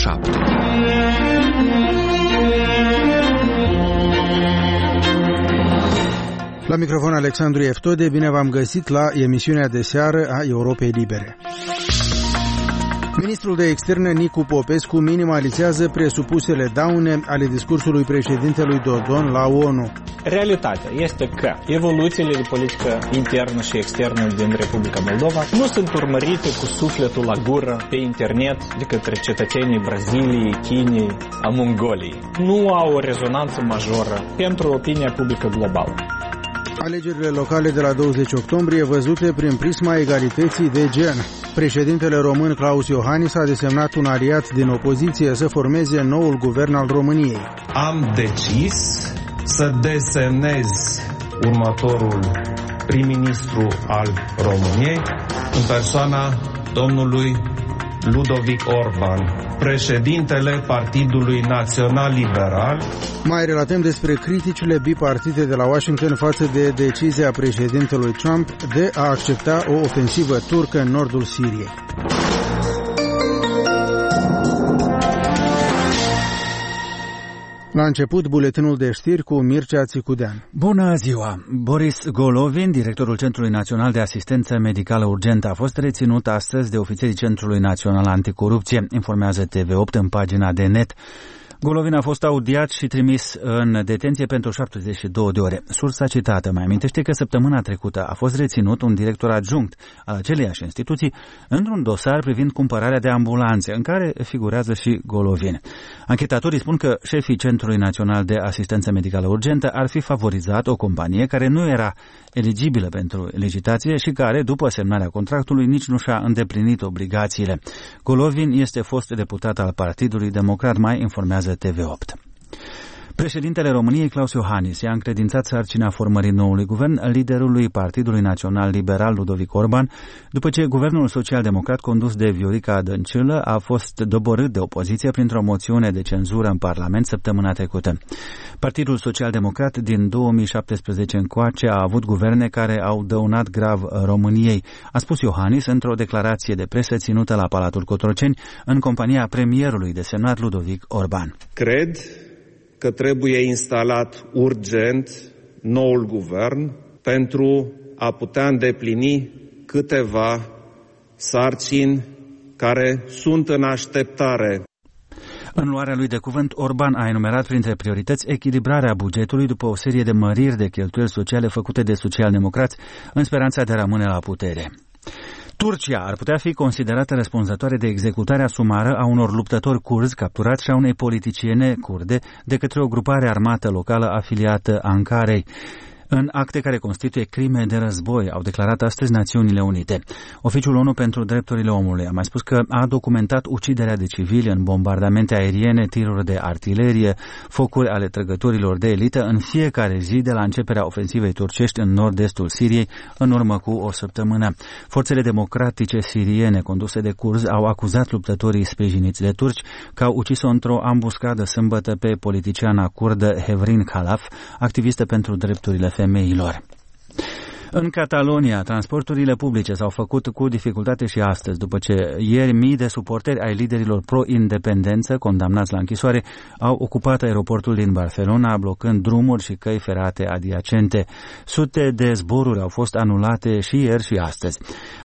7. La microfon Alexandru Eftode, bine v-am găsit la emisiunea de seară a Europei Libere. Ministrul de Externe Nicu Popescu minimalizează presupusele daune ale discursului președintelui Dodon la ONU. Realitatea este că evoluțiile de politică internă și externă din Republica Moldova nu sunt urmărite cu sufletul la gură pe internet de către cetățenii Braziliei, Chinei, a Mongoliei. Nu au o rezonanță majoră pentru opinia publică globală. Alegerile locale de la 20 octombrie văzute prin prisma egalității de gen. Președintele român Klaus Iohannis a desemnat un aliat din opoziție să formeze noul guvern al României. Am decis să desemnez următorul prim-ministru al României în persoana domnului Ludovic Orban, președintele Partidului Național Liberal. Mai relatăm despre criticile bipartite de la Washington față de decizia președintelui Trump de a accepta o ofensivă turcă în nordul Siriei. La început, buletinul de știri cu Mircea Țicudean. Bună ziua! Boris Golovin, directorul Centrului Național de Asistență Medicală Urgentă, a fost reținut astăzi de ofițerii Centrului Național Anticorupție, informează TV8 în pagina de net. Golovin a fost audiat și trimis în detenție pentru 72 de ore. Sursa citată mai amintește că săptămâna trecută a fost reținut un director adjunct al aceleiași instituții într-un dosar privind cumpărarea de ambulanțe, în care figurează și Golovin. Anchetatorii spun că șefii Centrului Național de Asistență Medicală Urgentă ar fi favorizat o companie care nu era eligibilă pentru licitație și care, după semnarea contractului, nici nu și-a îndeplinit obligațiile. Golovin este fost deputat al Partidului Democrat, mai informează TV8. Președintele României, Klaus Iohannis, i-a încredințat sarcina formării noului guvern liderului Partidului Național Liberal, Ludovic Orban, după ce guvernul social-democrat condus de Viorica Dăncilă a fost doborât de opoziție printr-o moțiune de cenzură în Parlament săptămâna trecută. Partidul social-democrat din 2017 încoace a avut guverne care au dăunat grav României, a spus Iohannis într-o declarație de presă ținută la Palatul Cotroceni în compania premierului desemnat Ludovic Orban. Cred că trebuie instalat urgent noul guvern pentru a putea îndeplini câteva sarcini care sunt în așteptare. În luarea lui de cuvânt, Orban a enumerat printre priorități echilibrarea bugetului după o serie de măriri de cheltuieli sociale făcute de socialdemocrați în speranța de a rămâne la putere. Turcia ar putea fi considerată răspunzătoare de executarea sumară a unor luptători kurzi capturați și a unei politiciene kurde de către o grupare armată locală afiliată Ankarei, în acte care constituie crime de război, au declarat astăzi Națiunile Unite. Oficiul ONU pentru Drepturile Omului a mai spus că a documentat uciderea de civili în bombardamente aeriene, tiruri de artilerie, focuri ale trăgătorilor de elită în fiecare zi de la începerea ofensivei turcești în nord-estul Siriei, în urmă cu o săptămână. Forțele democratice siriene conduse de kurzi au acuzat luptătorii sprijiniți de turci că au ucis-o într-o ambuscadă sâmbătă pe politiciana kurdă Hevrin Khalaf, activistă pentru drepturile femeilor. În Catalonia, transporturile publice s-au făcut cu dificultate și astăzi, după ce ieri mii de suporteri ai liderilor pro-independență, condamnați la închisoare, au ocupat aeroportul din Barcelona, blocând drumuri și căi ferate adiacente. Sute de zboruri au fost anulate și ieri și astăzi.